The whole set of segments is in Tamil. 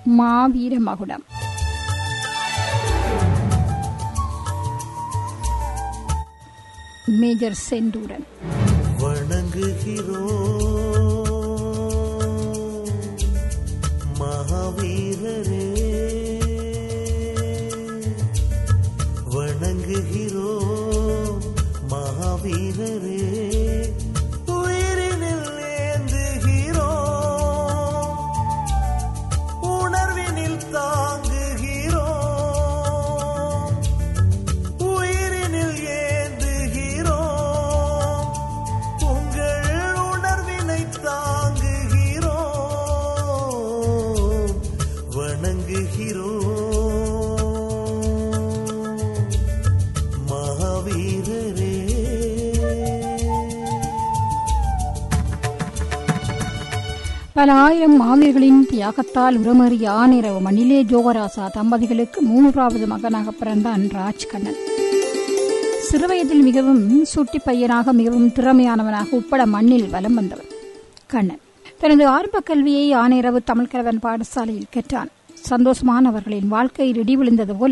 மாவீர மகுடம். மேஜர் செந்தூரன். வணங்குகிறோம் மகாவீரரே, வணங்குகிறோம் மகாவீரரே, உயிரினில் ஏந்துகிறோம், உணர்வினில் தாங்குகிறோம், உயிரினில் ஏந்துகிறோம், உங்கள் உணர்வினை தாங்குகிறோம், வணங்குகிறோம் மகாவீரரே. பல ஆயிரம் மாவீரர்களின் தியாகத்தால் உரமேறிய ஆனிரவு மண்ணிலே ஜோகராசா தம்பதிகளுக்கு 3வது மகனாக பிறந்தான் ராஜ்கண்ணன். சிறுவயதில் மிகவும் சுட்டி பையனாக மிகவும் திறமையானவனாக உட்பட மண்ணில் வலம் வந்தவன் கண்ணன். தனது ஆரம்ப கல்வியை ஆனிரவு தமிழ்கலவன் பாடசாலையில் கற்றான். சந்தோஷமானவர்களின் வாழ்க்கையில் இடி விழுந்தது போல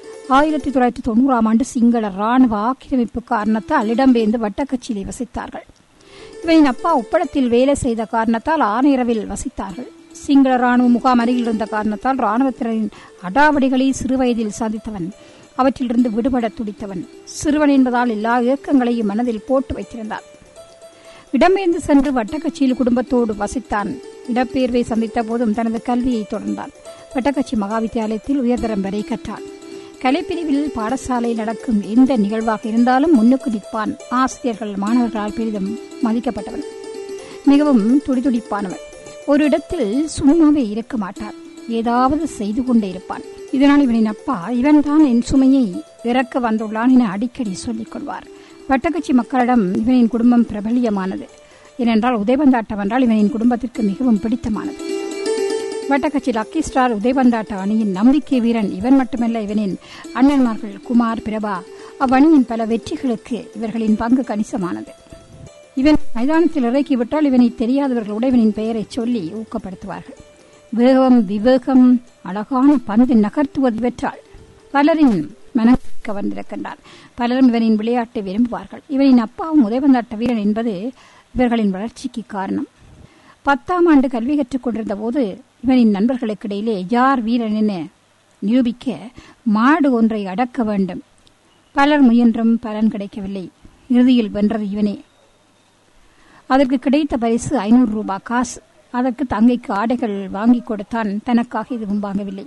1990ஆம் ஆண்டு சிங்கள ராணுவ ஆக்கிரமிப்பு காரணத்தால் இடம்பெயர்ந்து வட்டக்கச்சியிலே வசித்தார்கள். இவனின் அப்பா உப்பளத்தில் வேலை செய்த காரணத்தால் ஆனிரவில் வசித்தார்கள். சிங்கள ராணுவ முகாம் அருகில் இருந்த காரணத்தால் ராணுவத்தினரின் அடாவடிகளை சிறுவயதில் சந்தித்தவன். அவற்றிலிருந்து விடுபட துடித்தவன். சிறுவன் என்பதால் எல்லா இயக்கங்களையும் மனதில் போட்டு வைத்திருந்தான். இடம்பெயர்ந்து சென்று வட்டக்கச்சியில் குடும்பத்தோடு வசித்தான். இடப்பெயர்வை சந்தித்த போதும் தனது கல்வியை தொடர்ந்தான். வட்டக்கச்சி மகாவித்தியாலயத்தில் உயர்தரம் வரை கற்றான். கலைப்பிரிவில் பாடசாலையில் நடக்கும் எந்த நிகழ்வாக இருந்தாலும் முன்னுக்கு நிற்பான். ஆசிரியர்கள் மாணவர்களால் பெரிதும் மதிக்கப்பட்டவன். மிகவும் துடிதுடிப்பானவன். ஒரு இடத்தில் சும்மாவே இருக்க மாட்டான். ஏதாவது செய்து கொண்டே இருப்பான். இதனால் இவனின் அப்பா இவன்தான் என் சுமையை இறக்க வந்துள்ளான் என அடிக்கடி சொல்லிக் கொள்வார். வட்டக்கச்சி மக்களிடம் இவனின் குடும்பம் பிரபலியமானது. ஏனென்றால் உதயபந்தாட்டம் என்றால் இவனின் குடும்பத்திற்கு மிகவும் பிடித்தமானது. வட்டக்கச்சி லக்கி ஸ்டார் உதயபந்தாட்ட அணியின் நம்பிக்கை வீரன் இவன் மட்டுமல்ல, இவனின் அண்ணன்மார்கள் குமார், பிரபா அவ்வணியின் பல வெற்றிகளுக்கு இவர்களின் பங்கு கணிசமானது. இவன் மைதானத்தில் இறக்கிவிட்டால் இவனை தெரியாதவர்களோடு இவனின் பெயரை சொல்லி ஊக்கப்படுத்துவார்கள். வேகம், விவேகம், அழகான பந்து நகர்த்துவது இவற்றால் பலரின் மனம் கவர்ந்திருக்கின்றான். பலரும் இவனின் விளையாட்டை விரும்புவார்கள். இவனின் அப்பாவும் உதயபந்தாட்ட வீரன் என்பது இவர்களின் வளர்ச்சிக்கு காரணம். 10ஆம் ஆண்டு கல்வி கற்றுக் கொண்டிருந்த போது இவனின் நண்பர்களுக்கிடையிலே யார் வீரன் என நிரூபிக்க மாடு ஒன்றை அடக்க வேண்டும். பலர் முயன்றும் பலன் கிடைக்கவில்லை. இறுதியில் வென்றது இவனே. அதற்கு கிடைத்த பரிசு 500 ரூபாய் காசு. அதற்கு தங்கைக்கு ஆடைகள் வாங்கி கொடுத்தான். தனக்காக எதுவும் வாங்கவில்லை.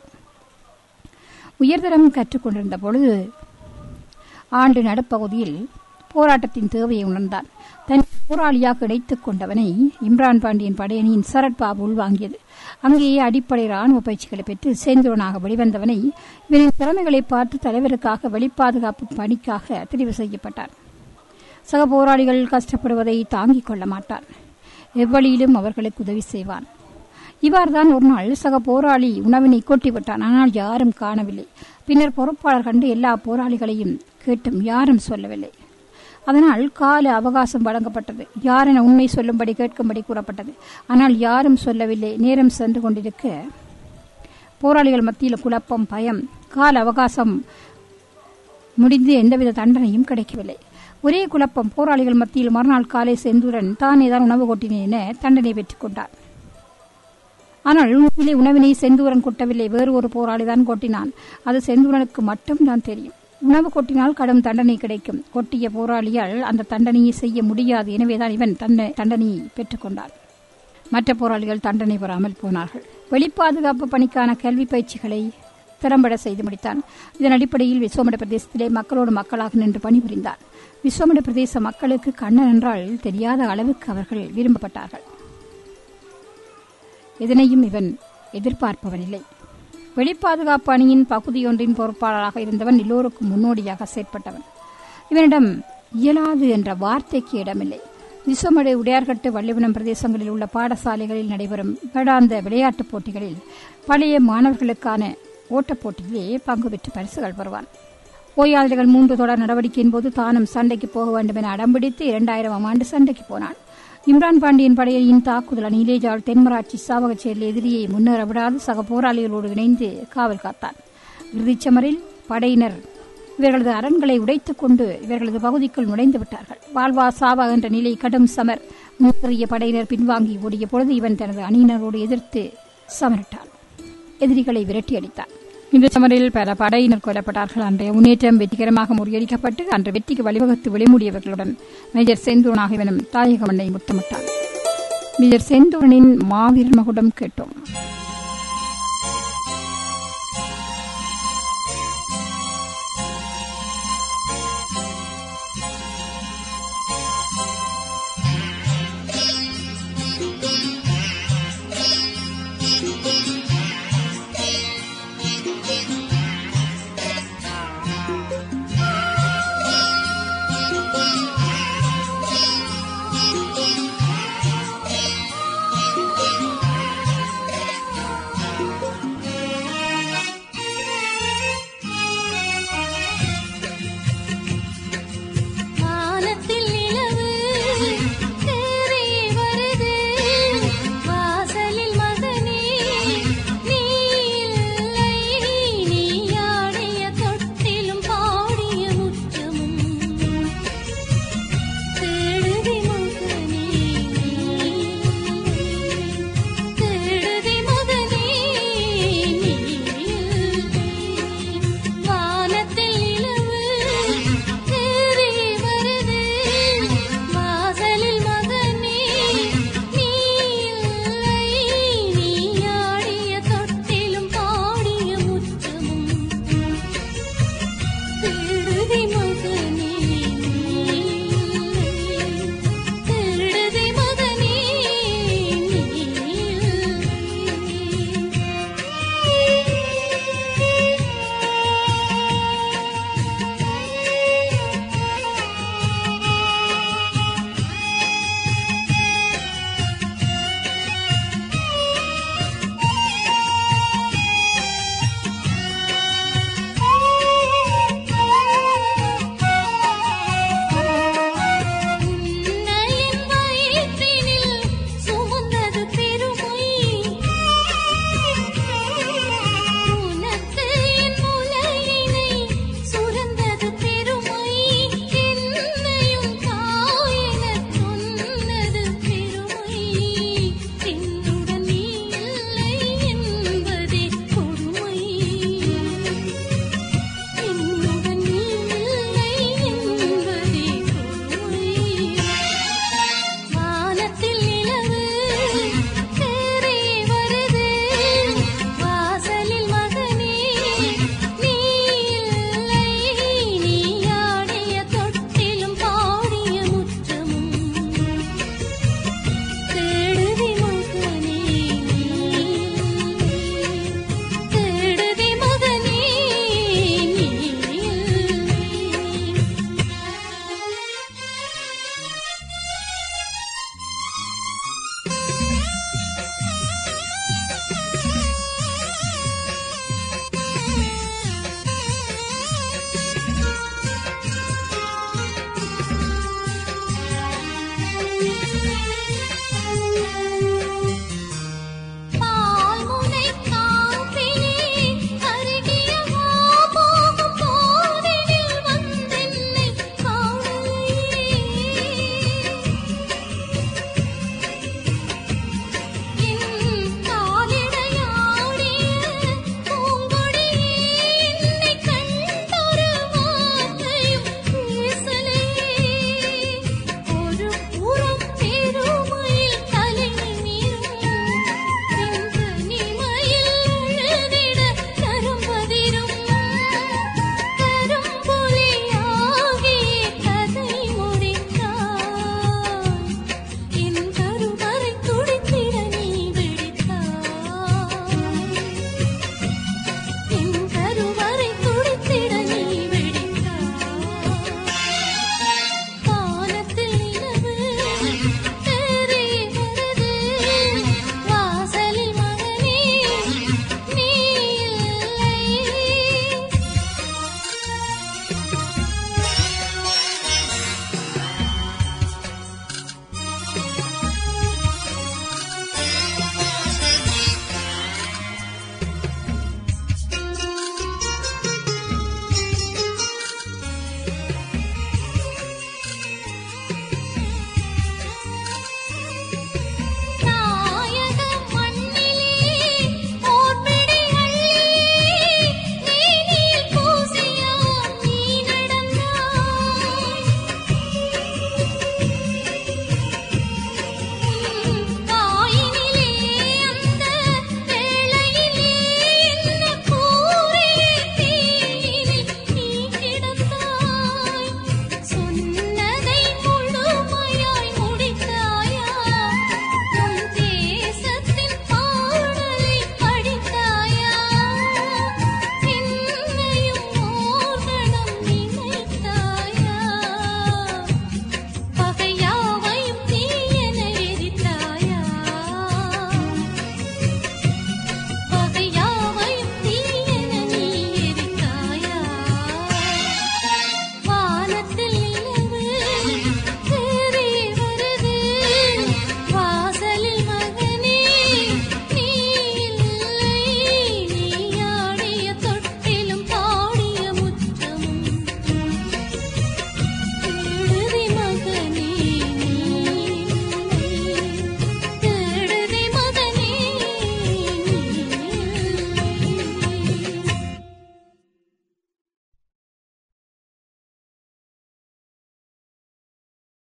உயர்தரம் கற்றுக் கொண்டிருந்த பொழுது ஆண்டு நடுப்பகுதியில் போராட்டத்தின் தேவையை உணர்ந்தான். தன் போராளியாக இணைத்துக் கொண்டவனை இம்ரான் பாண்டியன் படையணியின் சரட்பாபு உள்வாங்கியது. அங்கேயே அடிப்படை ராணுவ பயிற்சிகளை பெற்று சேந்தூரனாக வெளிவந்தவனை இவனின் திறமைகளை பார்த்து தலைவருக்காக வெளிப்பாதுகாப்பு பணிக்காக தெரிவு செய்யப்பட்டார். சக போராளிகள் கஷ்டப்படுவதை தாங்கிக் கொள்ள மாட்டார். எவ்வழியிலும் அவர்களுக்கு உதவி செய்வான். இவ்வாறுதான் ஒரு நாள் சக போராளி உணவினை கொட்டிவிட்டான். ஆனால் யாரும் காணவில்லை. பின்னர் பொறுப்பாளர் கண்டு எல்லா போராளிகளையும் கேட்டும் யாரும் சொல்லவில்லை. அதனால் கால அவகாசம் வழங்கப்பட்டது. யாரென உண்மை சொல்லும்படி கேட்கும்படி கூறப்பட்டது. ஆனால் யாரும் சொல்லவில்லை. நேரம் சென்று கொண்டிருக்க போராளிகள் மத்தியில் குழப்பம், பயம். கால அவகாசம் முடிந்து எந்தவித தண்டனையும் கிடைக்கவில்லை. ஒரே குழப்பம். போராளிகள் மத்தியில் மறுநாள் காலை செந்தூரன் தானேதான் உணவு கொட்டினேன் என தண்டனை பெற்றுக் கொண்டார். ஆனால் உண்மையிலே உணவினை செந்தூரன் கொட்டவில்லை. வேறு ஒரு போராளிதான் கொட்டினான். அது செந்தூரனுக்கு மட்டும்தான் தெரியும். உணவு கொட்டினால் கடும் தண்டனை கிடைக்கும். கொட்டிய போராளியால் அந்த தண்டனையை செய்ய முடியாது. எனவேதான் இவன் தண்டனையை பெற்றுக் கொண்டான். மற்ற போராளிகள் தண்டனை பெறாமல் போனார்கள். வெளிப்பாதுகாப்பு பணிக்கான கல்வி பயிற்சிகளை திறம்பட செய்து முடித்தான். இதன் அடிப்படையில் விஸ்வமட பிரதேசத்திலே மக்களோடு மக்களாக நின்று பணிபுரிந்தான். விஸ்வமட பிரதேச மக்களுக்கு கண்ணன் என்றால் தெரியாத அளவுக்கு அவர்கள் விரும்பப்பட்டார்கள். எதனையும் இவன் எதிர்பார்ப்பவனில்லை. வெளிப்பாதுகாப்பு அணியின் பகுதியொன்றின் பொறுப்பாளராக இருந்தவன் எல்லோருக்கும் முன்னோடியாக செயற்பட்டவன். இவனிடம் இயலாது என்ற வார்த்தைக்கு இடமில்லை. விஸ்வமடை, உடையார்கட்டு, வள்ளிவனம் பிரதேசங்களில் உள்ள பாடசாலைகளில் நடைபெறும் வருடாந்த விளையாட்டுப் போட்டிகளில் பழைய மாணவர்களுக்கான ஓட்டப் போட்டியிலே பங்கு பெற்று பரிசுகள் பெறுவான். ஓயாளிகள் 3 தொடர் நடவடிக்கையின் போது தானும் சண்டைக்கு போக வேண்டும் என அடம்பிடித்து 2000ஆம் ஆண்டு சண்டைக்கு போனான். இம்ரான் பாண்டியன் படையின் தாக்குதல் அணியிலே ஜாழ் தென்மராட்சி சாவகச்சேரில் எதிரியை முன்னேற விடாது சக போராளிகளோடு இணைந்து காவல் காத்தார். இறுதிச் சமரில் படையினர் இவர்களது அரண்களை உடைத்துக் கொண்டு இவர்களது பகுதிக்குள் நுழைந்து விட்டார்கள். வாழ்வா சாவா என்ற நிலை கடும் சமர். முன்னேறிய படையினர் பின்வாங்கி ஓடிய பொழுது இவன் தனது அணியினரோடு எதிர்த்து சமரிட்டான். எதிரிகளை விரட்டி அடித்தான். இந்த சமரில் பல படையினர் கொல்லப்பட்டார்கள். அன்றைய முன்னேற்றம் வெற்றிகரமாக முறியடிக்கப்பட்டு அன்று வெற்றிக்கு வழிவகுத்து விளைமூடியவர்களுடன் மேஜர் செந்தூரன் இவனும் தாயக மண்ணை முத்தமிட்டான். மேஜர் செந்தூரனின் மாவீரர் மகுடம் கேட்டோம்.